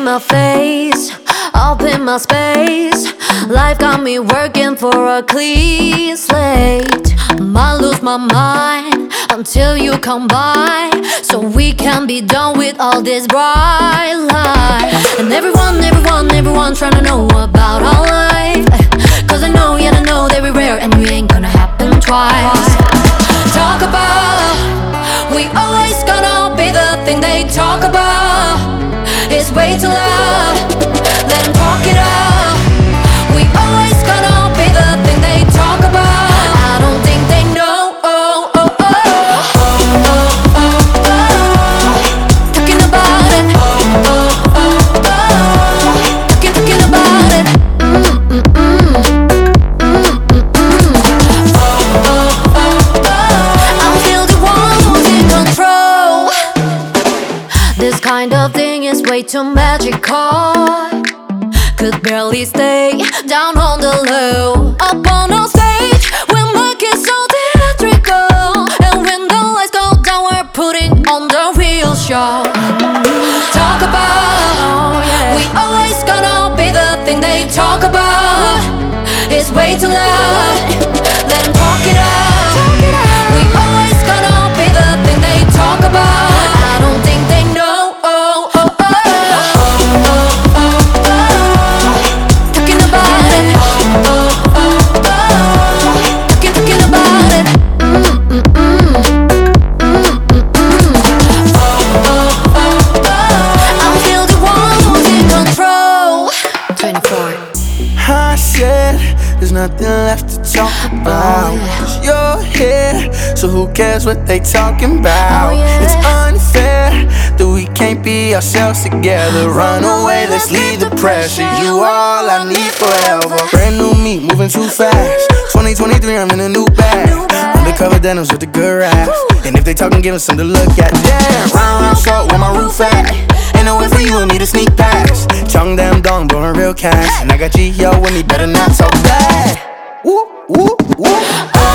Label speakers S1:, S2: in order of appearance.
S1: my face, up in my space. Life got me working for a clean slate. Might lose my mind until you come by, so we can be done with all this bright light. And everyone trying to know about our life, cause I know, yeah I know that we're rare and we ain't gonna happen twice. Talk about, we always gonna be the thing they talk about. It's way too loud, let them talk it out. We always gonna be the thing they talk about. I don't think they know. Talking about it. Talking about it. I'm still the one who's in control. This kind of thing is way too magical. Could barely stay down on the low. Up on our stage, we'll make it so theatrical. And when the lights go down, we're putting on the real show. Talk about, we always gonna be the thing they talk about. It's way too loud, let them talk it out. We always gonna be the thing they talk about. I don't think they know. Talking about it. Talking about it. I'm still the one who's in control. 24.
S2: I said there's nothing left to talk about. Cause you're here, so who cares what they talking about? It's unfair that we can't be ourselves together. Run away, let's leave the pressure. You all I need forever. Brand new me, moving too fast. 2023, I'm in a new bag. Undercover denims with a good rap. And if they talking, give us something to look at. Damn, round short, where my roof at? Ain't no way for you and me to sneak past. Chong damn dong, blowing real cash. And I got G.O. with me, better not talk bad. Woo, woo, woo.